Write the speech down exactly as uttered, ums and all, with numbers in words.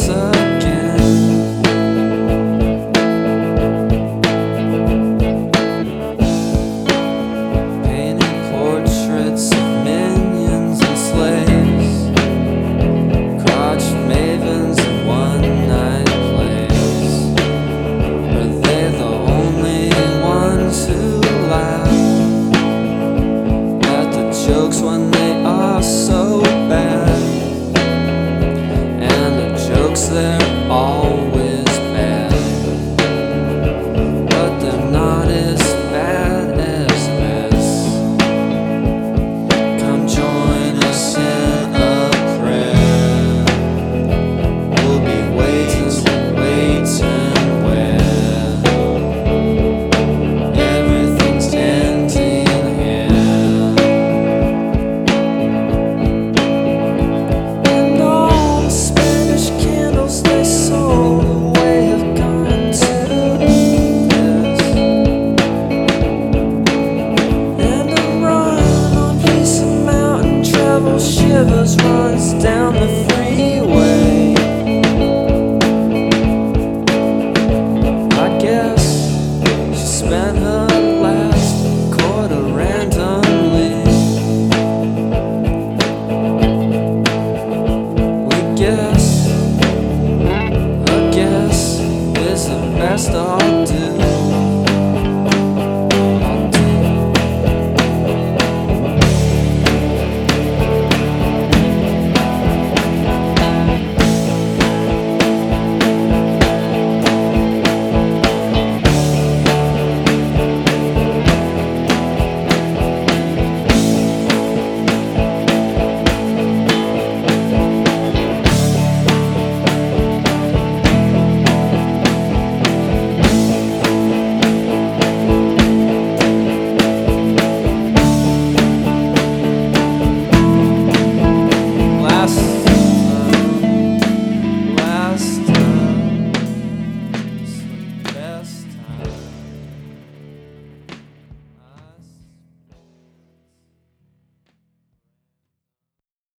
again. Painted portraits of minions and slaves, crotch mavens and one-night plays. Are they the only ones who laugh at the jokes when they are so bad? And the jokes, they're always bad, but they're not as bad as this. Come join us in a prayer. We'll be waiting, waiting where everything's ending here. And all the Spanish candles they sold away have gone to this. And a run on Peace Mountain travel shivers runs down the freeway. I guess she spent her last quarter randomly. We guess, I guess, is the best I'll do.